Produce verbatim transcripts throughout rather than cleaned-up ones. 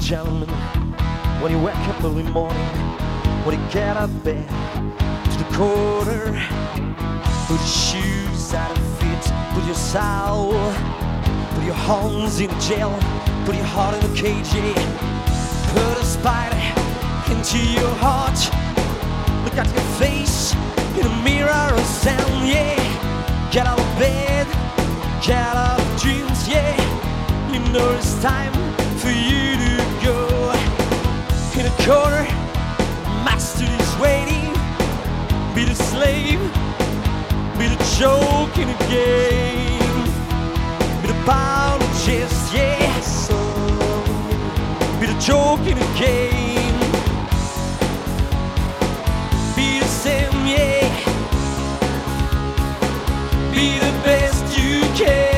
gentlemen, when you wake up early morning, when you get out of bed, to the corner, put your shoes out of feet, put your soul, put your hands in jail, put your heart in a cage, yeah. Put a spider into your heart, look at your face in a mirror and sound, yeah. Get out of bed, get out of dreams, yeah. You know it's time for you to go. In a corner, master is waiting. Be the slave, be the joke in a game, be the pound of chess, yeah. Be the joke in a game, be the same, yeah. Be the best you can.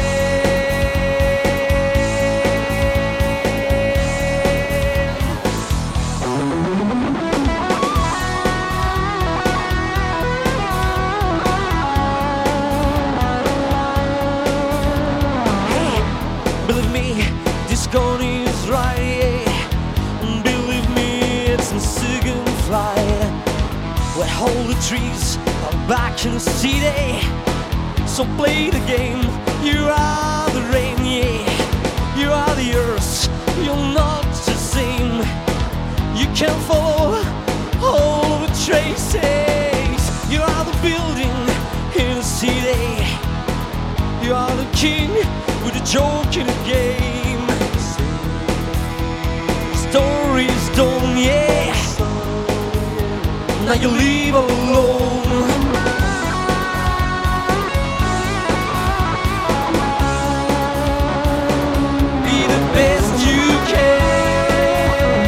Believe me, this gun is right, yeah. Believe me, it's a second flight, where all the trees are back in the city. So play the game, you are the rain, yeah. You are the earth, you're not the same. You can follow all the traces. You are the building in the city. You are the king with a joke in a game. Story's done, yeah. Now you leave alone. Be the best you can.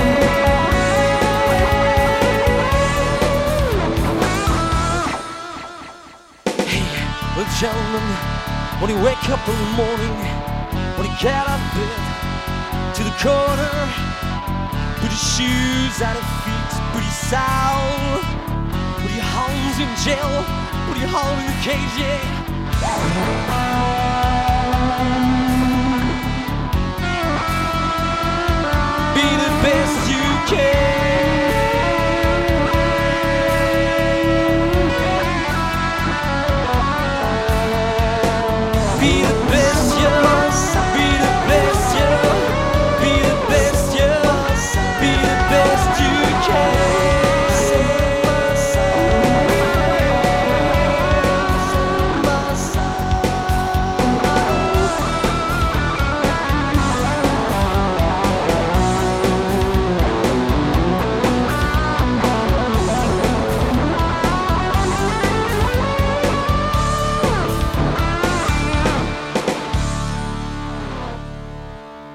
Hey, well, gentlemen, when you wake up in the morning, when you get out of bed, to the corner, put your shoes out of feet, put your soul, put your hands in jail, put your heart in the cage, yeah.